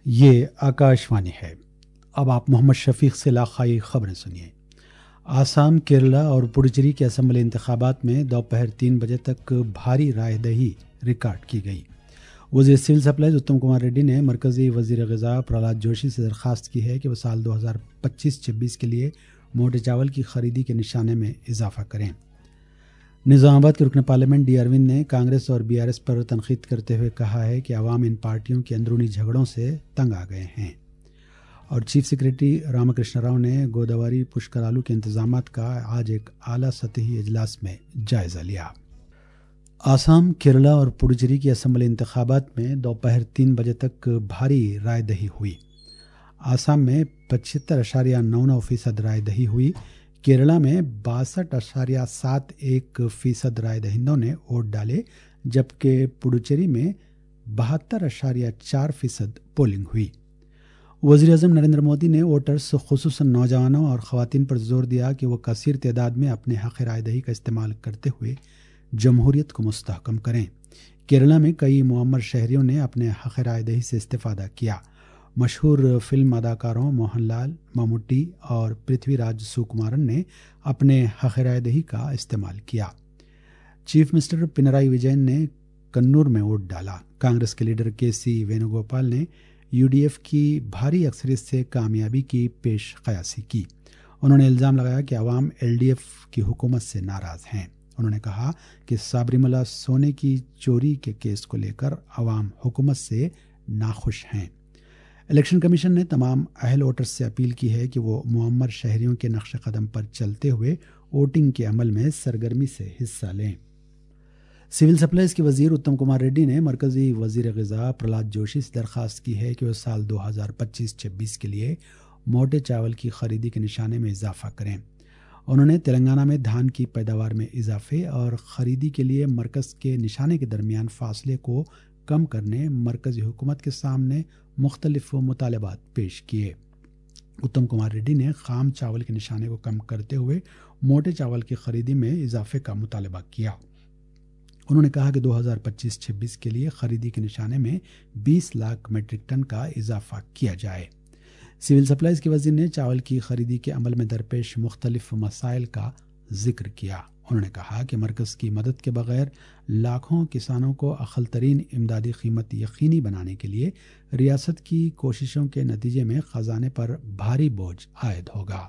یہ آکاشوانی ہے۔ اب آپ محمد شفیق سے علاقائی خبریں سنیے۔ آسام، کیرلا اور پڈوچیری کے اسمبلی انتخابات میں دوپہر 3 بجے تک بھاری رائے دہی ریکارڈ کی گئی۔ وزیر سول سپلائز اتم کمار ریڈی نے مرکزی وزیر غذا پرہلاد جوشی سے درخواست کی ہے کہ وہ سال 2025-26 کے لیے موٹے چاول کی خریدی کے نشانے میں اضافہ کریں۔ نظام آباد کے رکن پارلیمنٹ ڈی اروند نے کانگریس اور بی آر ایس پر تنقید کرتے ہوئے کہا ہے کہ عوام ان پارٹیوں کے اندرونی جھگڑوں سے تنگ آ گئے ہیں۔ اور چیف سیکریٹری رام کرشن راؤ نے گوداوری پشکرالو کے انتظامات کا آج ایک اعلیٰ سطحی اجلاس میں جائزہ لیا۔ آسام، کیرلا اور پڈوچیری کی اسمبلی انتخابات میں دوپہر 3 بجے تک بھاری رائے دہی ہوئی۔ آسام میں 75.99% رائے دہی ہوئی۔ کیرلا میں 62.71% رائے دہندوں نے ووٹ ڈالے، جبکہ پڈوچیری میں 72.4% پولنگ ہوئی۔ وزیر اعظم نریندر مودی نے ووٹرز خصوصاً نوجوانوں اور خواتین پر زور دیا کہ وہ کثیر تعداد میں اپنے حق رائے دہی کا استعمال کرتے ہوئے جمہوریت کو مستحکم کریں۔ کیرلا میں کئی معمر شہریوں نے اپنے حق رائے دہی سے استفادہ کیا۔ مشہور فلم اداکاروں موہن لال، مموٹی اور پرتھوی راج سوکمارن نے اپنے حق رائے دہی کا استعمال کیا۔ چیف منسٹر پنرائی وجین نے کنور میں ووٹ ڈالا۔ کانگریس کے لیڈر کے سی وینو گوپال نے یو ڈی ایف کی بھاری اکثریت سے کامیابی کی پیش قیاسی کی۔ انہوں نے الزام لگایا کہ عوام ایل ڈی ایف کی حکومت سے ناراض ہیں۔ انہوں نے کہا کہ سابری ملا سونے کی چوری کے کیس کو لے کر عوام حکومت سے ناخوش ہیں۔ الیکشن کمیشن نے تمام اہل ووٹرز سے اپیل کی ہے کہ وہ معمر شہریوں کے نقش قدم پر چلتے ہوئے ووٹنگ کے عمل میں سرگرمی سے حصہ لیں۔ سول سپلائز کے وزیر اتم کمار ریڈی نے مرکزی وزیر غذا پرہلاد جوشی سے درخواست کی ہے کہ وہ سال 2025-26 کے لیے موٹے چاول کی خریدی کے نشانے میں اضافہ کریں۔ انہوں نے تلنگانہ میں دھان کی پیداوار میں اضافے اور خریدی کے لیے مرکز کے نشانے کے درمیان فاصلے کو کم کرنے مرکزی حکومت کے سامنے مختلف مطالبات پیش کیے۔ اتم کمار ریڈی نے خام چاول کے نشانے کو کم کرتے ہوئے موٹے چاول کی خریدی میں اضافے کا مطالبہ کیا۔ انہوں نے کہا کہ 2025-26 کے لیے خریدی کے نشانے میں 20 لاکھ میٹرک ٹن کا اضافہ کیا جائے۔ سول سپلائز کے وزیر نے چاول کی خریدی کے عمل میں درپیش مختلف مسائل کا ذکر کیا۔ انہوں نے کہا کہ مرکز کی مدد کے بغیر لاکھوں کسانوں کو اقل ترین امدادی قیمت یقینی بنانے کے لیے ریاست کی کوششوں کے نتیجے میں خزانے پر بھاری بوجھ عائد ہوگا۔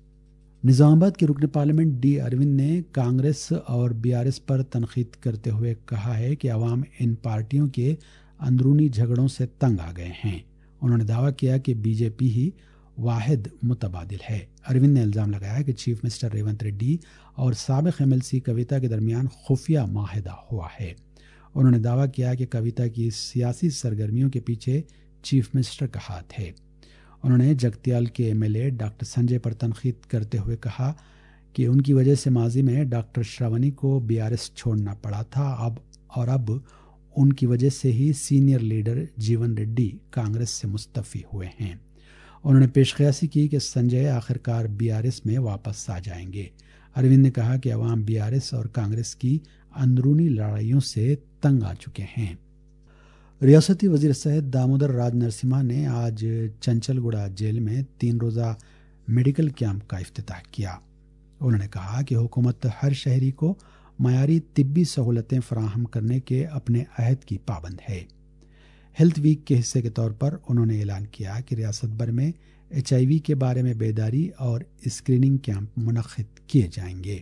نظام آباد کے رکن پارلیمنٹ ڈی اروند نے کانگریس اور بی آر ایس پر تنقید کرتے ہوئے کہا ہے کہ عوام ان پارٹیوں کے اندرونی جھگڑوں سے تنگ آ گئے ہیں۔ انہوں نے دعویٰ کیا کہ بی جے پی ہی واحد متبادل ہے۔ اروند نے الزام لگایا کہ چیف منسٹر ریونت ریڈی اور سابق ایم ایل سی کویتا کے درمیان خفیہ معاہدہ ہوا ہے۔ انہوں نے دعویٰ کیا کہ کویتا کی سیاسی سرگرمیوں کے پیچھے چیف منسٹر کا ہاتھ ہے۔ انہوں نے جگتیال کے M L A doctor Sanjay پر تنقید کرتے ہوئے کہا کہ ان کی وجہ سے ماضی میں ڈاکٹر شراونی کو بی آر ایس چھوڑنا پڑا تھا، اب ان کی وجہ سے ہی سینئر لیڈر جیون ریڈی کانگریس سے مستعفی ہوئے ہیں۔ انہوں نے پیش قیاسی کی کہ سنجے آخرکار بی آر ایس میں واپس آ جائیں گے۔ اروند نے کہا کہ عوام بی آر ایس اور کانگریس کی اندرونی لڑائیوں سے تنگ آ چکے ہیں۔ ریاستی وزیر صحت دامودر راج نرسمہا نے آج چنچل گوڑہ جیل میں 3 روزہ میڈیکل کیمپ کا افتتاح کیا۔ انہوں نے کہا کہ حکومت ہر شہری کو معیاری طبی سہولتیں فراہم کرنے کے اپنے عہد کی پابند ہے۔ ہیلتھ ویک کے حصے کے طور پر انہوں نے اعلان کیا کہ ریاست بھر میں HIV کے بارے میں بیداری اور اسکریننگ کیمپ منعقد کیے جائیں گے۔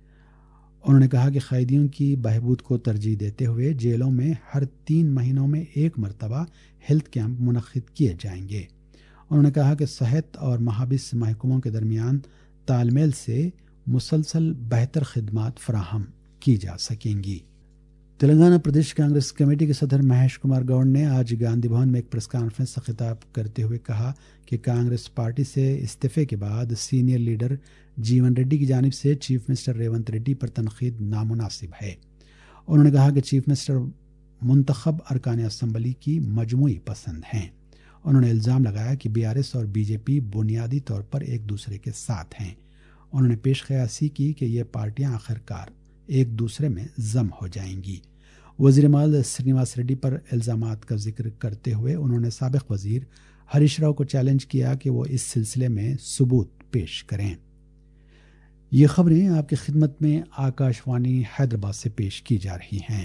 انہوں نے کہا کہ قیدیوں کی بہبود کو ترجیح دیتے ہوئے جیلوں میں ہر 3 مہینوں میں 1 مرتبہ ہیلتھ کیمپ منعقد کیے جائیں گے۔ انہوں نے کہا کہ صحت اور محابس محکموں کے درمیان تال میل سے مسلسل بہتر خدمات فراہم کی جا سکیں گی۔ تلنگانہ پردیش کانگریس کمیٹی کے صدر مہیش کمار گوڑ نے آج گاندھی بھون میں ایک پریس کانفرنس سے خطاب کرتے ہوئے کہا کہ کانگریس پارٹی سے استعفے کے بعد سینئر لیڈر جیون ریڈی کی جانب سے چیف منسٹر ریونت ریڈی پر تنقید نامناسب ہے۔ انہوں نے کہا کہ چیف منسٹر منتخب ارکان اسمبلی کی مجموعی پسند ہیں۔ انہوں نے الزام لگایا کہ بی آر ایس اور بی جے پی بنیادی طور پر ایک دوسرے کے ساتھ ہیں۔ انہوں نے پیش قیاسی کی کہ یہ پارٹیاں آخرکار ایک دوسرے میں ضم ہو جائیں گی۔ وزیر مال سرینواس ریڈی پر الزامات کا ذکر کرتے ہوئے انہوں نے سابق وزیر ہریش راؤ کو چیلنج کیا کہ وہ اس سلسلے میں ثبوت پیش کریں۔ یہ خبریں آپ کی خدمت میں آکاشوانی حیدرآباد سے پیش کی جا رہی ہیں۔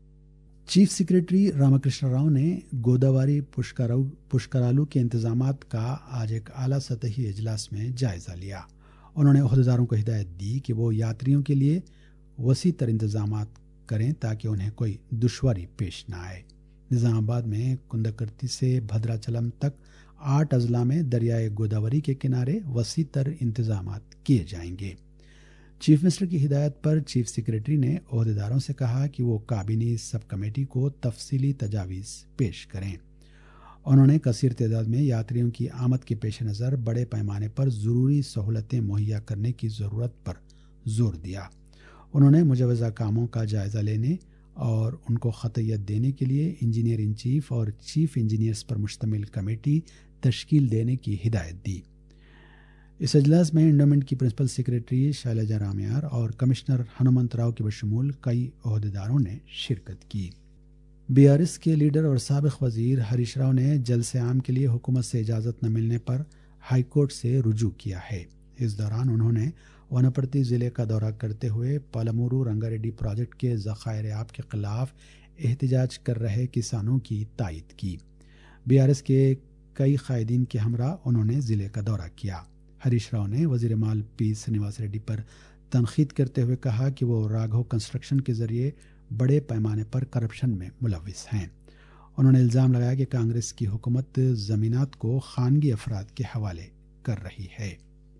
چیف سیکریٹری رامکرشن راؤ نے گوداوری پشکرالو کے انتظامات کا آج ایک اعلیٰ سطحی اجلاس میں جائزہ لیا۔ انہوں نے عہدیداروں کو ہدایت دی کہ وہ یاتریوں کے لیے وسیع تر انتظامات کریں تاکہ انہیں کوئی دشواری پیش نہ آئے۔ نظام آباد میں کندکرتی سے بھدراچلم تک 8 اضلاع میں دریائے گوداوری کے کنارے وسیع تر انتظامات کیے جائیں گے۔ چیف منسٹر کی ہدایت پر چیف سیکریٹری نے عہدیداروں سے کہا کہ وہ کابینی سب کمیٹی کو تفصیلی تجاویز پیش کریں۔ انہوں نے کثیر تعداد میں یاتریوں کی آمد کے پیش نظر بڑے پیمانے پر ضروری سہولتیں مہیا کرنے کی ضرورت پر زور دیا۔ انہوں نے مجوزہ کاموں کا جائزہ لینے اور ان کو خطیت دینے کے لیے انجینئر ان چیف اور چیف انجینئرز پر مشتمل کمیٹی تشکیل دینے کی ہدایت دی۔ اس اجلاس میں انڈومنٹ کی پرنسپل سیکریٹری شیلجا رامیار اور کمشنر ہنمنت راؤ کے بشمول کئی عہدیداروں نے شرکت کی۔ بی آر ایس کے لیڈر اور سابق وزیر ہریش راؤ نے جلسے عام کے لیے حکومت سے اجازت نہ ملنے پر ہائی کورٹ سے رجوع کیا ہے۔ اس دوران انہوں نے ونپرتی ضلع کا دورہ کرتے ہوئے پالامورو رنگاریڈی پروجیکٹ کے ذخائر آب کے خلاف احتجاج کر رہے کسانوں کی تائید کی۔ بی آر ایس کے کئی قائدین کے ہمراہ انہوں نے ضلع کا دورہ کیا۔ ہریش راؤ نے وزیر مال پی سرینواس ریڈی پر تنقید کرتے ہوئے کہا کہ وہ راگھو کنسٹرکشن کے ذریعے بڑے پیمانے پر کرپشن میں ملوث ہیں۔ انہوں نے الزام لگایا کہ کانگریس کی حکومت زمینات کو خانگی افراد کے حوالے کر رہی ہے۔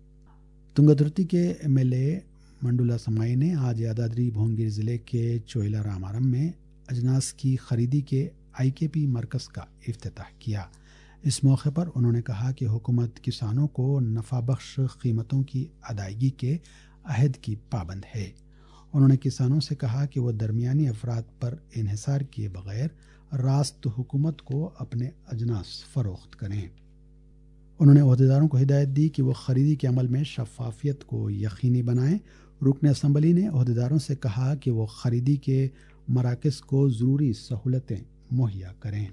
تنگادرتی کے ایم ایل اے منڈولا سمائی نے آج یادادری بھونگیر ضلع کے چوئلہ رامارم میں اجناس کی خریدی کے آئی کے پی مرکز کا افتتاح کیا۔ اس موقع پر انہوں نے کہا کہ حکومت کسانوں کو نفع بخش قیمتوں کی ادائیگی کے عہد کی پابند ہے۔ انہوں نے کسانوں سے کہا کہ وہ درمیانی افراد پر انحصار کیے بغیر راست حکومت کو اپنے اجناس فروخت کریں۔ انہوں نے عہدیداروں کو ہدایت دی کہ وہ خریدی کے عمل میں شفافیت کو یقینی بنائیں۔ رکن اسمبلی نے عہدیداروں سے کہا کہ وہ خریدی کے مراکز کو ضروری سہولتیں مہیا کریں۔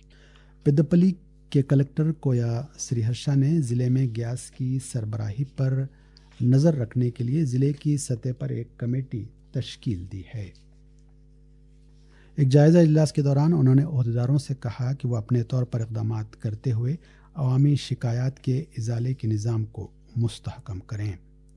پیدپلی کے کلکٹر کویا سری ہرشا نے ضلع میں گیس کی سربراہی پر نظر رکھنے کے لیے ضلع کی سطح پر ایک کمیٹی تشکیل دی ہے۔ ایک جائزہ اجلاس کے دوران انہوں نے عہدیداروں سے کہا کہ وہ اپنے طور پر اقدامات کرتے ہوئے عوامی شکایات کے ازالے کے نظام کو مستحکم کریں۔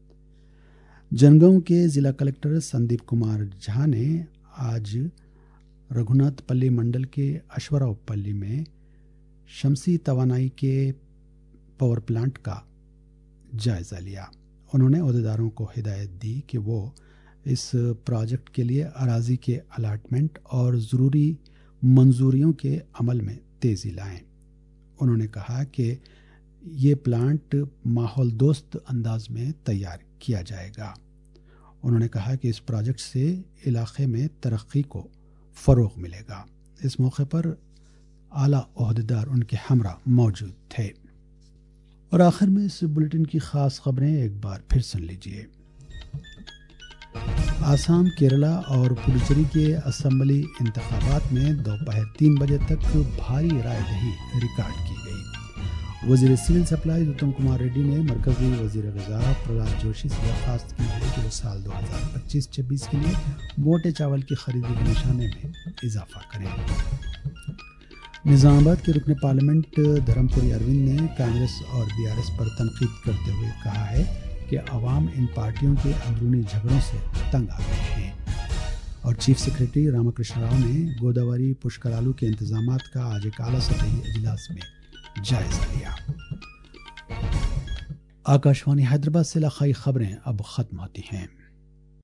جنگاؤں کے ضلع کلکٹر سندیپ کمار جھا نے آج رگھوناتھ پلی منڈل کے اشوراؤ پلی میں شمسی توانائی کے پاور پلانٹ کا جائزہ لیا۔ انہوں نے عہدیداروں کو ہدایت دی کہ وہ اس پروجیکٹ کے لیے اراضی کے الاٹمنٹ اور ضروری منظوریوں کے عمل میں تیزی لائیں۔ انہوں نے کہا کہ یہ پلانٹ ماحول دوست انداز میں تیار کیا جائے گا۔ انہوں نے کہا کہ اس پروجیکٹ سے علاقے میں ترقی کو فروغ ملے گا۔ اس موقع پر اعلیٰ عہدیدار ان کے ہمراہ موجود تھے۔ اور آخر میں اس بلیٹن کی خاص خبریں ایک بار پھر سن لیجیے۔ آسام، کیرلا اور پڈوچیری کے اسمبلی انتخابات میں دوپہر 3 بجے تک بھاری رائے دہی ریکارڈ کی گئی۔ وزیر سول سپلائز اتم کمار ریڈی نے مرکزی وزیر غذا پرہلاد جوشی سے درخواست کی ہے کہ وہ سال 2025-26 کے لیے موٹے چاول کی خریدی کے نشانے میں اضافہ کریں۔ نظام آباد کے رکن پارلیمنٹ دھرم پوری اروند نے کانگریس اور بی آر ایس پر تنقید کرتے ہوئے کہا ہے کہ عوام ان پارٹیوں کے اندرونی جھگڑوں سے تنگ آ گئے ہیں۔ اور چیف سیکریٹری رامکرشن راؤ نے گوداوری پشکرالو کے انتظامات کا آج ایک اعلیٰ سطحی اجلاس میں جائزہ لیا۔ آکاشوانی حیدرآباد سے علاقائی خبریں اب ختم ہوتی ہیں۔